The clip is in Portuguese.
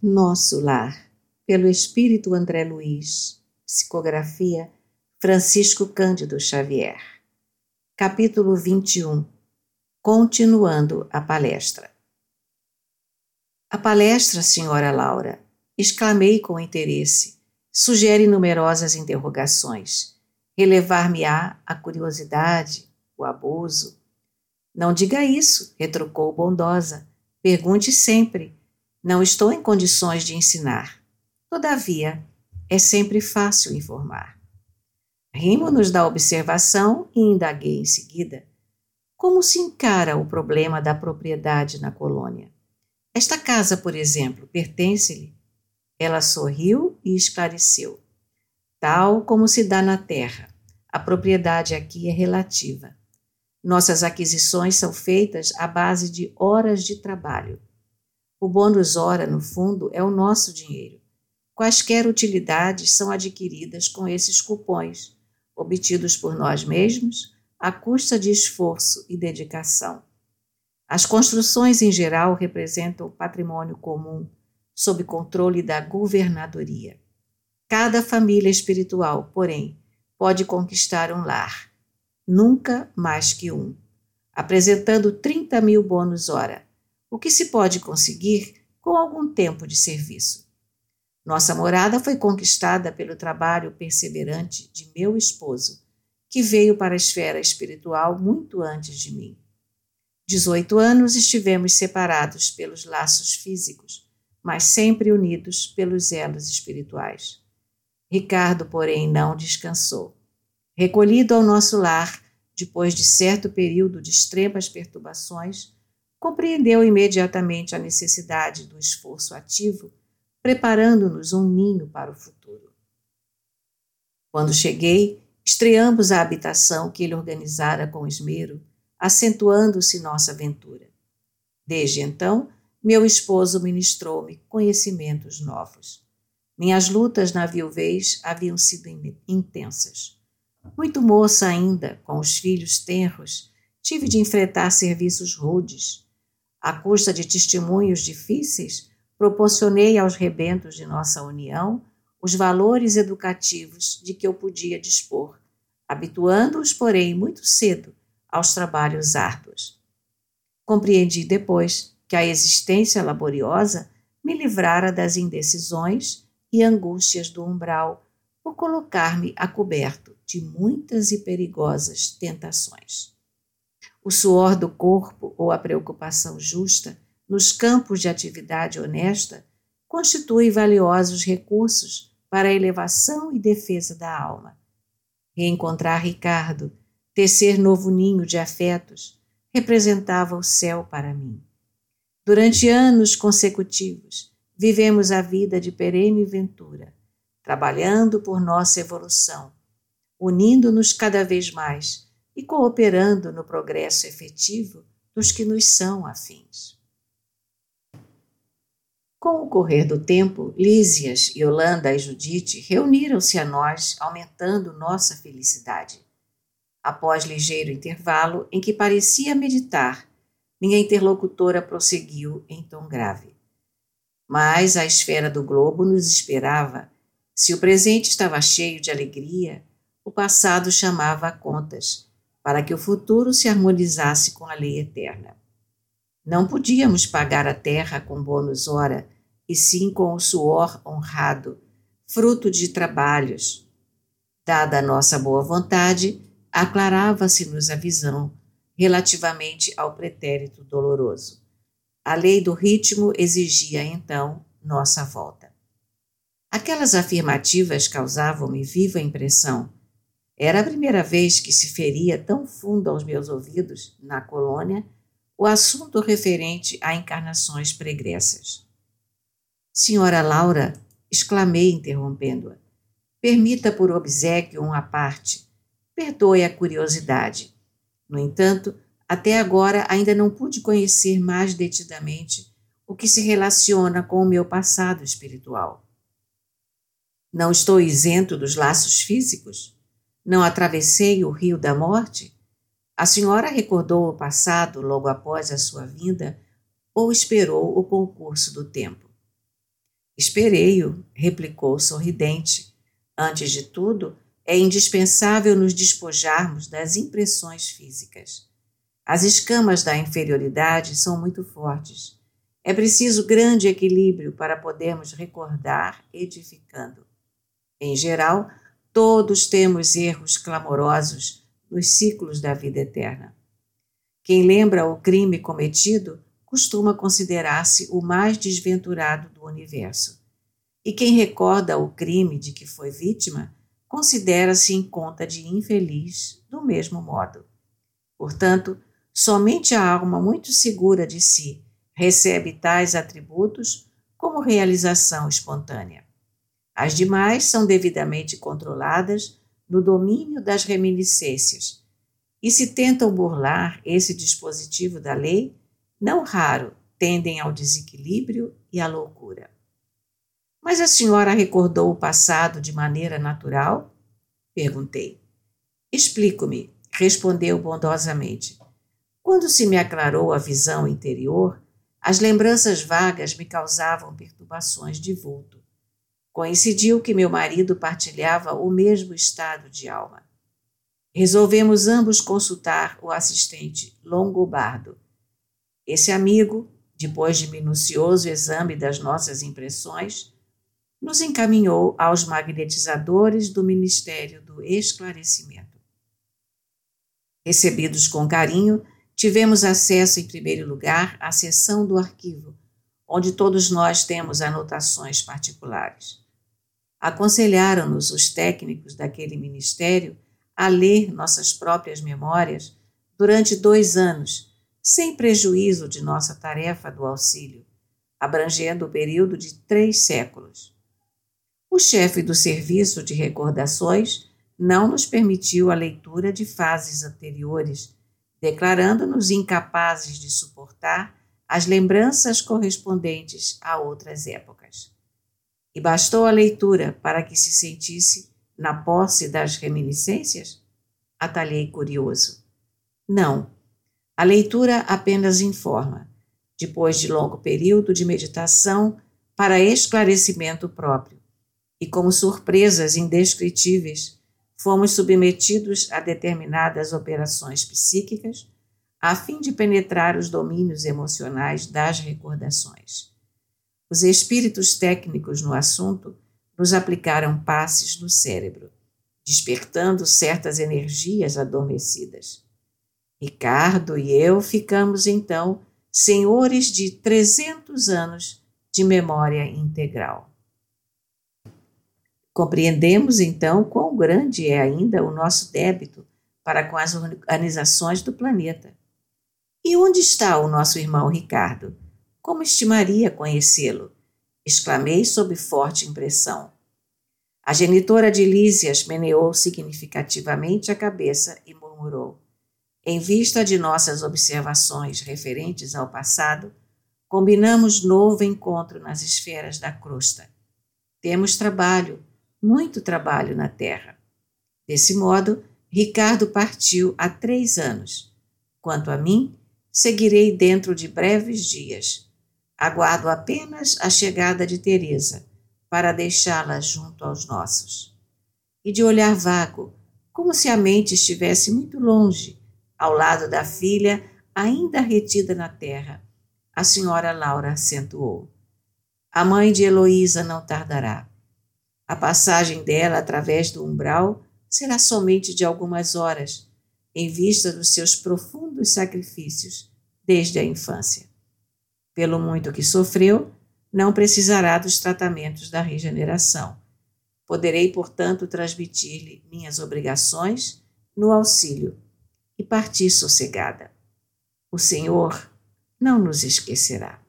Nosso Lar, pelo Espírito André Luiz, psicografia Francisco Cândido Xavier. Capítulo 21. Continuando a palestra. A palestra, Sra. Laura, exclamei com interesse, sugere numerosas interrogações. Relevar-me-á a curiosidade, o abuso? Não diga isso, retrucou bondosa. Pergunte sempre. Não estou em condições de ensinar. Todavia, é sempre fácil informar. Rimo-nos da observação e indaguei em seguida. Como se encara o problema da propriedade na colônia? Esta casa, por exemplo, pertence-lhe? Ela sorriu e esclareceu. Tal como se dá na terra, a propriedade aqui é relativa. Nossas aquisições são feitas à base de horas de trabalho. O bônus hora, no fundo, é o nosso dinheiro. Quaisquer utilidades são adquiridas com esses cupons, obtidos por nós mesmos, à custa de esforço e dedicação. As construções, em geral, representam patrimônio comum, sob controle da governadoria. Cada família espiritual, porém, pode conquistar um lar, nunca mais que um, apresentando 30.000 bônus hora, o que se pode conseguir com algum tempo de serviço. Nossa morada foi conquistada pelo trabalho perseverante de meu esposo, que veio para a esfera espiritual muito antes de mim. 18 anos estivemos separados pelos laços físicos, mas sempre unidos pelos elos espirituais. Ricardo, porém, não descansou. Recolhido ao nosso lar, depois de certo período de extremas perturbações, compreendeu imediatamente a necessidade do esforço ativo, preparando-nos um ninho para o futuro. Quando cheguei, estreamos a habitação que ele organizara com esmero, acentuando-se nossa aventura. Desde então, meu esposo ministrou-me conhecimentos novos. Minhas lutas na viuvez haviam sido intensas. Muito moça ainda, com os filhos tenros, tive de enfrentar serviços rudes. À custa de testemunhos difíceis, proporcionei aos rebentos de nossa união os valores educativos de que eu podia dispor, habituando-os, porém, muito cedo aos trabalhos árduos. Compreendi depois que a existência laboriosa me livrara das indecisões e angústias do umbral por colocar-me a coberto de muitas e perigosas tentações. O suor do corpo ou a preocupação justa nos campos de atividade honesta constitui valiosos recursos para a elevação e defesa da alma. Reencontrar Ricardo, tecer novo ninho de afetos, representava o céu para mim. Durante anos consecutivos, vivemos a vida de perene ventura, trabalhando por nossa evolução, unindo-nos cada vez mais e cooperando no progresso efetivo dos que nos são afins. Com o correr do tempo, Lísias, Yolanda e Judite reuniram-se a nós, aumentando nossa felicidade. Após ligeiro intervalo, em que parecia meditar, minha interlocutora prosseguiu em tom grave. Mas a esfera do globo nos esperava. Se o presente estava cheio de alegria, o passado chamava a contas, para que o futuro se harmonizasse com a lei eterna. Não podíamos pagar a terra com bônus hora, e sim com o suor honrado, fruto de trabalhos. Dada a nossa boa vontade, aclarava-se-nos a visão relativamente ao pretérito doloroso. A lei do ritmo exigia, então, nossa volta. Aquelas afirmativas causavam-me viva impressão. Era a primeira vez que se feria tão fundo aos meus ouvidos, na colônia, o assunto referente a encarnações pregressas. Senhora Laura, exclamei interrompendo-a, permita por obséquio à parte, perdoe a curiosidade. No entanto, até agora ainda não pude conhecer mais detidamente o que se relaciona com o meu passado espiritual. Não estou isento dos laços físicos? Não atravessei o rio da morte? A senhora recordou o passado logo após a sua vinda ou esperou o concurso do tempo? Esperei-o, replicou sorridente. Antes de tudo, é indispensável nos despojarmos das impressões físicas. As escamas da inferioridade são muito fortes. É preciso grande equilíbrio para podermos recordar edificando. Em geral, todos temos erros clamorosos nos ciclos da vida eterna. Quem lembra o crime cometido costuma considerar-se o mais desventurado do universo. E quem recorda o crime de que foi vítima considera-se em conta de infeliz do mesmo modo. Portanto, somente a alma muito segura de si recebe tais atributos como realização espontânea. As demais são devidamente controladas no domínio das reminiscências, e se tentam burlar esse dispositivo da lei, não raro tendem ao desequilíbrio e à loucura. Mas a senhora recordou o passado de maneira natural? Perguntei. Explico-me, respondeu bondosamente. Quando se me aclarou a visão interior, as lembranças vagas me causavam perturbações de vulto. Coincidiu que meu marido partilhava o mesmo estado de alma. Resolvemos ambos consultar o assistente Longobardo. Esse amigo, depois de minucioso exame das nossas impressões, nos encaminhou aos magnetizadores do Ministério do Esclarecimento. Recebidos com carinho, tivemos acesso, em primeiro lugar, à seção do arquivo, onde todos nós temos anotações particulares. Aconselharam-nos os técnicos daquele ministério a ler nossas próprias memórias durante 2 anos, sem prejuízo de nossa tarefa do auxílio, abrangendo o período de 3 séculos. O chefe do serviço de recordações não nos permitiu a leitura de fases anteriores, declarando-nos incapazes de suportar as lembranças correspondentes a outras épocas. E bastou a leitura para que se sentisse na posse das reminiscências? Atalhei curioso. Não, a leitura apenas informa, depois de longo período de meditação para esclarecimento próprio, e como surpresas indescritíveis, fomos submetidos a determinadas operações psíquicas a fim de penetrar os domínios emocionais das recordações. Os espíritos técnicos no assunto nos aplicaram passes no cérebro, despertando certas energias adormecidas. Ricardo e eu ficamos, então, senhores de 300 anos de memória integral. Compreendemos, então, quão grande é ainda o nosso débito para com as organizações do planeta. E onde está o nosso irmão Ricardo? Como estimaria conhecê-lo? Exclamei sob forte impressão. A genitora de Lísias meneou significativamente a cabeça e murmurou. Em vista de nossas observações referentes ao passado, combinamos novo encontro nas esferas da crosta. Temos trabalho, muito trabalho na Terra. Desse modo, Ricardo partiu há 3 anos. Quanto a mim, seguirei dentro de breves dias. Aguardo apenas a chegada de Teresa, para deixá-la junto aos nossos. E de olhar vago, como se a mente estivesse muito longe, ao lado da filha ainda retida na terra, a senhora Laura acentuou. A mãe de Heloísa não tardará. A passagem dela através do umbral será somente de algumas horas, em vista dos seus profundos sacrifícios desde a infância. Pelo muito que sofreu, não precisará dos tratamentos da regeneração. Poderei, portanto, transmitir-lhe minhas obrigações no auxílio e partir sossegada. O Senhor não nos esquecerá.